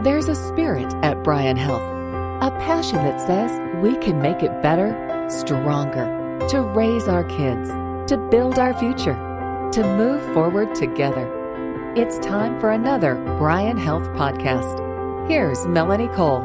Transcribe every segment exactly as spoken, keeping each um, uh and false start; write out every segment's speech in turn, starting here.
There's a spirit at Bryan Health, a passion that says we can make it better, stronger, to raise our kids, to build our future, to move forward together. It's time for another Bryan Health podcast. Here's Melanie Cole.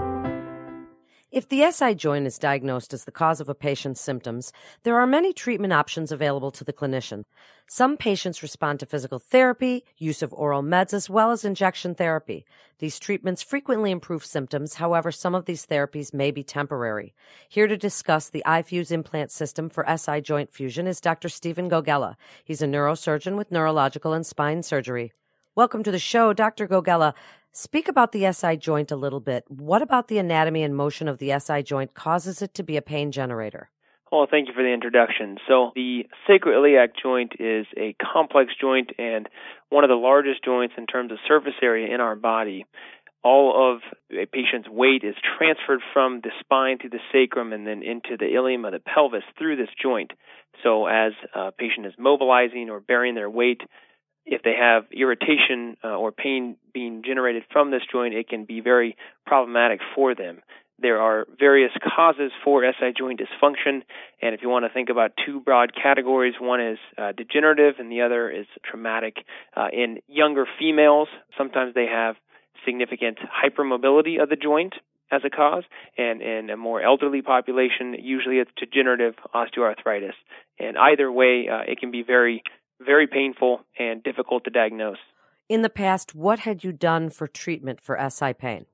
If the S I joint is diagnosed as the cause of a patient's symptoms, there are many treatment options available to the clinician. Some patients respond to physical therapy, use of oral meds, as well as injection therapy. These treatments frequently improve symptoms. However, some of these therapies may be temporary. Here to discuss the iFuse implant system for S I joint fusion is Doctor Stephen Gogella. He's a neurosurgeon with neurological and spine surgery. Welcome to the show, Doctor Gogella. Speak about the S I joint a little bit. What about the anatomy and motion of the S I joint causes it to be a pain generator? Well, thank you for the introduction. So the sacroiliac joint is a complex joint and one of the largest joints in terms of surface area in our body. All of a patient's weight is transferred from the spine to the sacrum and then into the ilium of the pelvis through this joint. So as a patient is mobilizing or bearing their weight, if they have irritation uh, or pain being generated from this joint, it can be very problematic for them. There are various causes for S I joint dysfunction, and if you want to think about two broad categories, one is uh, degenerative and the other is traumatic. Uh, in younger females, sometimes they have significant hypermobility of the joint as a cause, and in a more elderly population, usually it's degenerative osteoarthritis. And either way, uh, it can be very very painful and difficult to diagnose. In the past, what had you done for treatment for S I pain?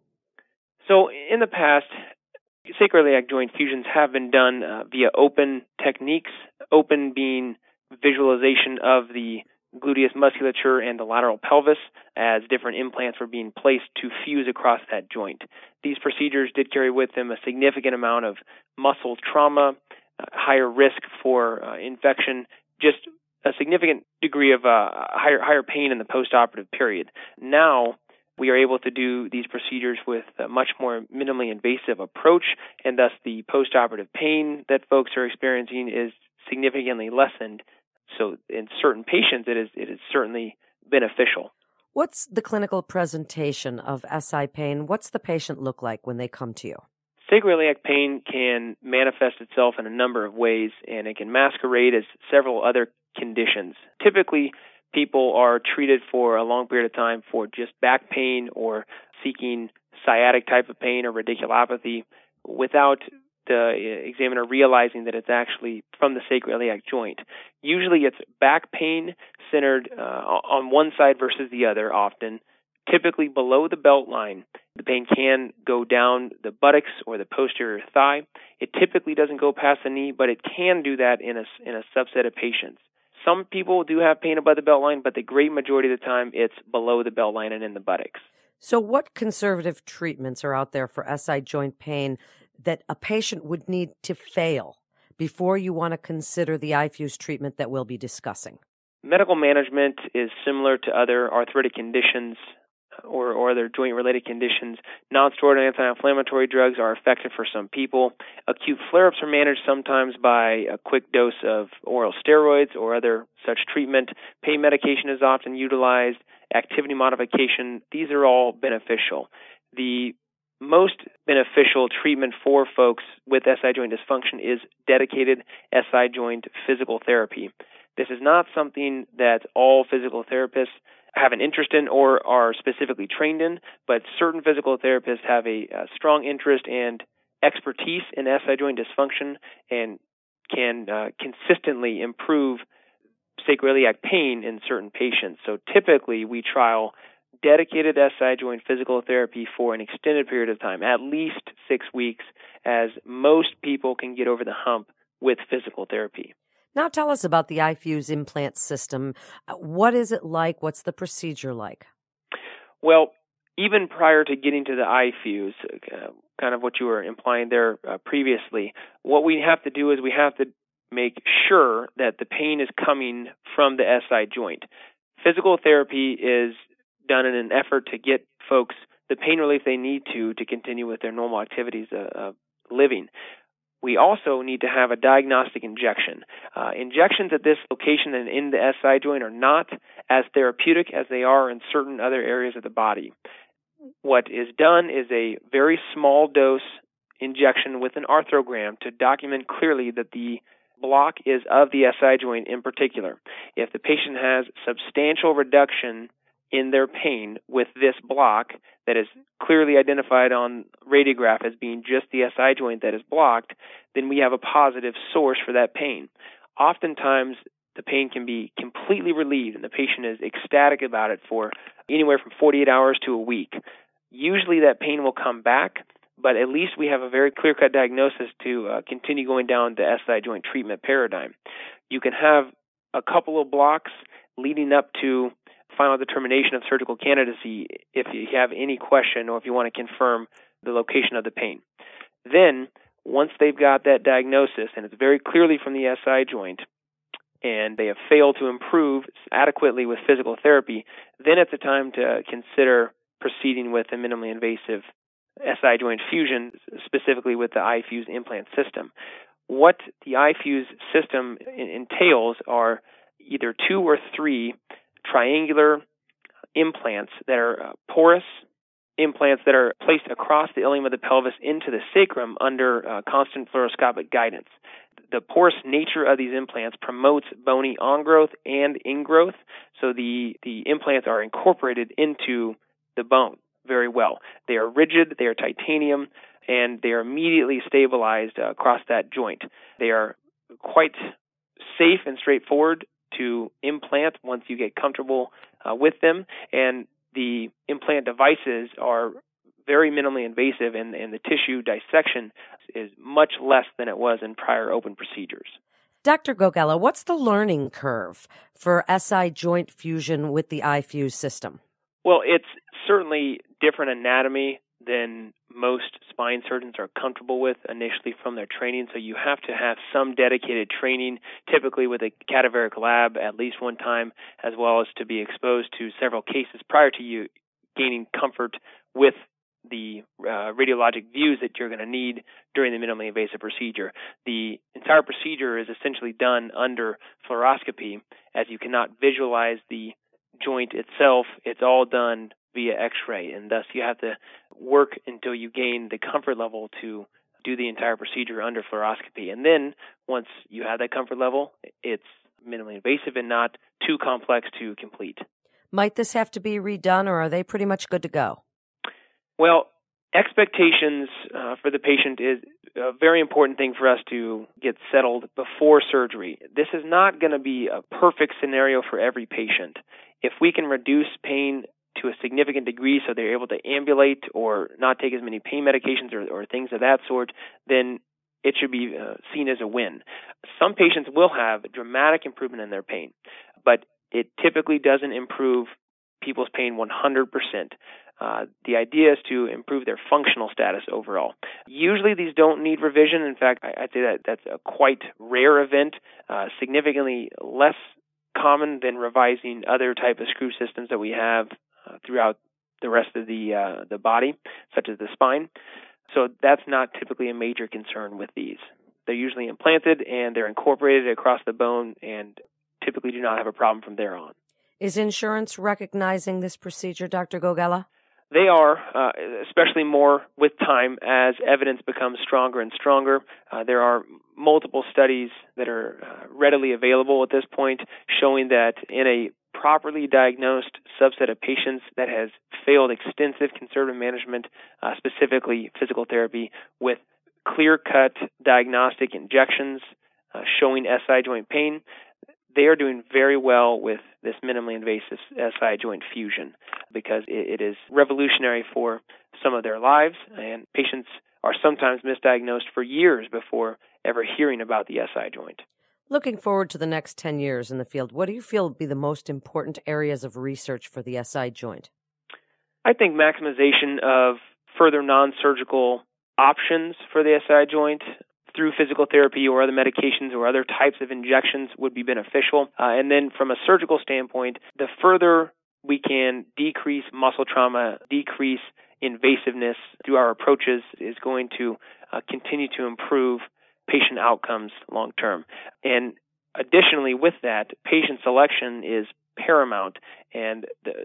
So in the past, sacroiliac joint fusions have been done uh, via open techniques, open being visualization of the gluteus musculature and the lateral pelvis as different implants were being placed to fuse across that joint. These procedures did carry with them a significant amount of muscle trauma, uh, higher risk for uh, infection, just a significant degree of uh, higher higher pain in the postoperative period. Now we are able to do these procedures with a much more minimally invasive approach, and thus the postoperative pain that folks are experiencing is significantly lessened. So in certain patients, it is it is certainly beneficial. What's the clinical presentation of S I pain? What's the patient look like when they come to you? Sacroiliac pain can manifest itself in a number of ways, and it can masquerade as several other conditions. Typically, people are treated for a long period of time for just back pain or seeking sciatic type of pain or radiculopathy without the examiner realizing that it's actually from the sacroiliac joint. Usually it's back pain centered uh, on one side versus the other often, typically below the belt line. The pain can go down the buttocks or the posterior thigh. It typically doesn't go past the knee, but it can do that in a, in a subset of patients. Some people do have pain above the belt line, but the great majority of the time it's below the belt line and in the buttocks. So what conservative treatments are out there for S I joint pain that a patient would need to fail before you want to consider the iFuse treatment that we'll be discussing? Medical management is similar to other arthritic conditions or, or other joint-related conditions. Non-steroidal anti-inflammatory drugs are effective for some people. Acute flare-ups are managed sometimes by a quick dose of oral steroids or other such treatment. Pain medication is often utilized. Activity modification, these are all beneficial. The most beneficial treatment for folks with S I joint dysfunction is dedicated S I joint physical therapy. This is not something that all physical therapists have an interest in or are specifically trained in, but certain physical therapists have a, a strong interest and expertise in S I joint dysfunction and can uh, consistently improve sacroiliac pain in certain patients. So typically we trial dedicated S I joint physical therapy for an extended period of time, at least six weeks, as most people can get over the hump with physical therapy. Now tell us about the iFuse implant system. What is it like? What's the procedure like? Well, even prior to getting to the iFuse, uh, kind of what you were implying there uh, previously, what we have to do is we have to make sure that the pain is coming from the S I joint. Physical therapy is done in an effort to get folks the pain relief they need to to continue with their normal activities of uh, living. We also need to have a diagnostic injection. Uh, injections at this location and in the S I joint are not as therapeutic as they are in certain other areas of the body. what is done is a very small dose injection with an arthrogram to document clearly that the block is of the S I joint in particular. If the patient has substantial reduction in their pain with this block that is clearly identified on radiograph as being just the S I joint that is blocked, then we have a positive source for that pain. Oftentimes, the pain can be completely relieved and the patient is ecstatic about it for anywhere from forty-eight hours to a week. Usually that pain will come back, but at least we have a very clear-cut diagnosis to uh, continue going down the S I joint treatment paradigm. You can have a couple of blocks leading up to final determination of surgical candidacy if you have any question or if you want to confirm the location of the pain. Then, once they've got that diagnosis, and it's very clearly from the S I joint, and they have failed to improve adequately with physical therapy, then it's a time to consider proceeding with a minimally invasive S I joint fusion, specifically with the iFuse implant system. What the iFuse system entails are either two or three triangular implants that are uh, porous implants that are placed across the ilium of the pelvis into the sacrum under uh, constant fluoroscopic guidance. The porous nature of these implants promotes bony on-growth and ingrowth, so the, the implants are incorporated into the bone very well. They are rigid, they are titanium, and they are immediately stabilized uh, across that joint. They are quite safe and straightforward to implant once you get comfortable uh, with them, and the implant devices are very minimally invasive, and, and the tissue dissection is much less than it was in prior open procedures. Doctor Gogella, what's the learning curve for S I joint fusion with the iFuse system? Well, it's certainly different anatomy than most spine surgeons are comfortable with initially from their training, so you have to have some dedicated training, typically with a cadaveric lab at least one time, as well as to be exposed to several cases prior to you gaining comfort with the uh, radiologic views that you're going to need during the minimally invasive procedure. The entire procedure is essentially done under fluoroscopy, as you cannot visualize the joint itself. It's all done via X-ray, and thus you have to work until you gain the comfort level to do the entire procedure under fluoroscopy. And then once you have that comfort level, it's minimally invasive and not too complex to complete. Might this have to be redone, or are they pretty much good to go? Well, expectations uh, for the patient is a very important thing for us to get settled before surgery. This is not going to be a perfect scenario for every patient. If we can reduce pain to a significant degree so they're able to ambulate or not take as many pain medications or, or things of that sort, then it should be uh, seen as a win. Some patients will have dramatic improvement in their pain, but it typically doesn't improve people's pain one hundred percent. Uh, the idea is to improve their functional status overall. Usually these don't need revision. In fact, I, I'd say that that's a quite rare event, uh, significantly less common than revising other type of screw systems that we have uh, throughout the rest of the uh, the body, such as the spine. So that's not typically a major concern with these. They're usually implanted and they're incorporated across the bone and typically do not have a problem from there on. Is insurance recognizing this procedure, Doctor Gogella? They are, uh, especially more with time as evidence becomes stronger and stronger. Uh, there are multiple studies that are uh, readily available at this point showing that in a properly diagnosed subset of patients that has failed extensive conservative management, uh, specifically physical therapy, with clear-cut diagnostic injections uh, showing S I joint pain, they are doing very well with this minimally invasive S I joint fusion because it, it is revolutionary for some of their lives, and patients are sometimes misdiagnosed for years before ever hearing about the S I joint. Looking forward to the next ten years in the field, what do you feel would be the most important areas of research for the S I joint? I think maximization of further non-surgical options for the S I joint through physical therapy or other medications or other types of injections would be beneficial. Uh, and then from a surgical standpoint, the further we can decrease muscle trauma, decrease invasiveness through our approaches is going to uh, continue to improve patient outcomes long term. And additionally with that, patient selection is paramount, and the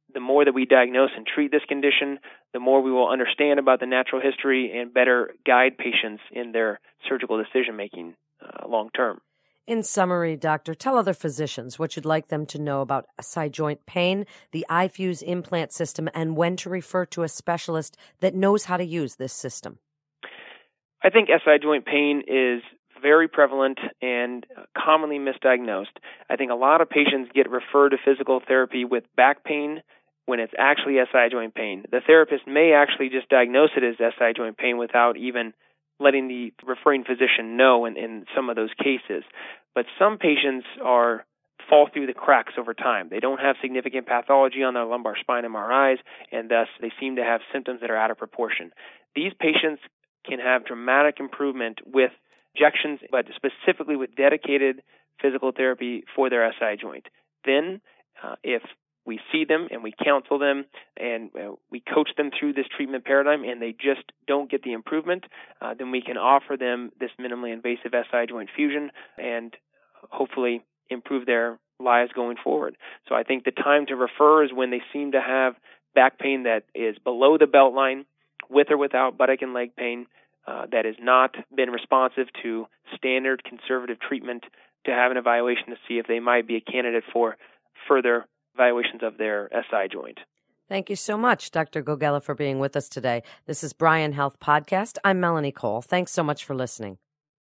the more that we diagnose and treat this condition, the more we will understand about the natural history and better guide patients in their surgical decision-making uh, long term. In summary, doctor, tell other physicians what you'd like them to know about S I joint pain, the iFuse implant system, and when to refer to a specialist that knows how to use this system. I think S I joint pain is very prevalent and commonly misdiagnosed. I think a lot of patients get referred to physical therapy with back pain when it's actually S I joint pain. The therapist may actually just diagnose it as S I joint pain without even letting the referring physician know in, in some of those cases. But some patients are fall through the cracks over time. They don't have significant pathology on their lumbar spine M R Is, and thus they seem to have symptoms that are out of proportion. These patients can have dramatic improvement with injections, but specifically with dedicated physical therapy for their S I joint. Then, uh, if we see them and we counsel them and uh, we coach them through this treatment paradigm and they just don't get the improvement, uh, then we can offer them this minimally invasive S I joint fusion and hopefully improve their lives going forward. So I think the time to refer is when they seem to have back pain that is below the belt line, with or without buttock and leg pain, uh, that has not been responsive to standard conservative treatment, to have an evaluation to see if they might be a candidate for further evaluations of their S I joint. Thank you so much, Doctor Gogella, for being with us today. This is Bryan Health Podcast. I'm Melanie Cole. Thanks so much for listening.